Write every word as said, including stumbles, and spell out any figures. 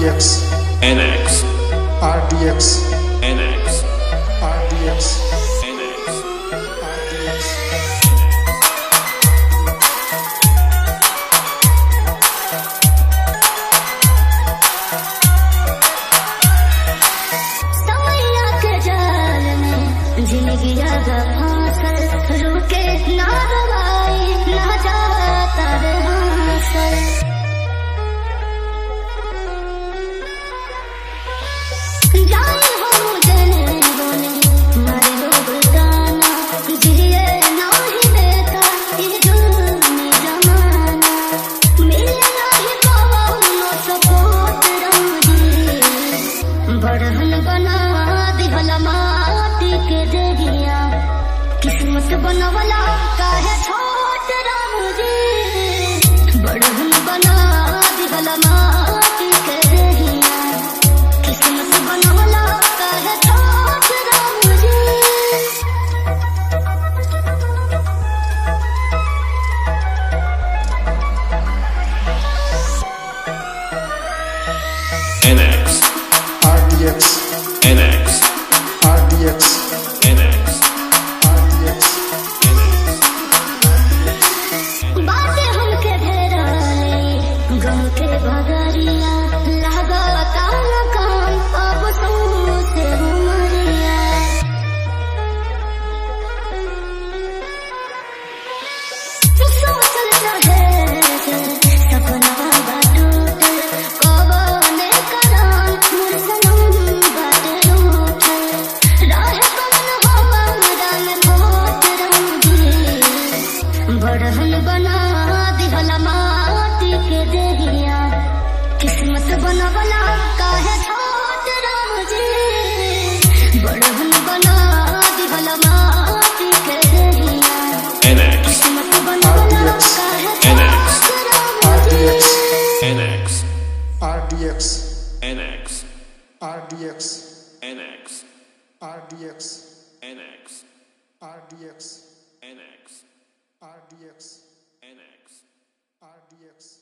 RDX, NX, RDX, NX, RDX, NX. RDX. सवैया के जाल में जिंदगी ज्यादा फांसल रुके ना दवाई ना जाता रे हांसल जाए हो जने बोले मारे लोग ताना जिए ना ही देता ये जुल्म जमाना मिले ना ही पावनो सपोर्ट रंगी बढ़हन बना दिहला माटी के देगिया किस्मत बनवला काहे छोट राम जी बढ़हन बना दिहला माटी के देगिया किस्मत बनवला काहे छोट Ram ji NX, RDX, NX, RDX, NX, RDX. बातें हमके घेराए गम के बदरिया लागता न काम अब तुमसे उमरिया सोचल रहे थे सपना बा टूटल कबने कराम मोर सनम बाटे रूठल राह कवन हमारा में खोट रंगी बढ़हन बना दिहला माटी के देहिया किस्मत बनवला काहे छोट राम जी बढ़हन बना दिहला माटी के देहिया NX, किस्मत बनवला काहे NX, छोट Ram ji NX, RDX, NX, RDX, NX, RDX, NX, RDX, NX, RDX, NX, RDX, NX, RDX, NX.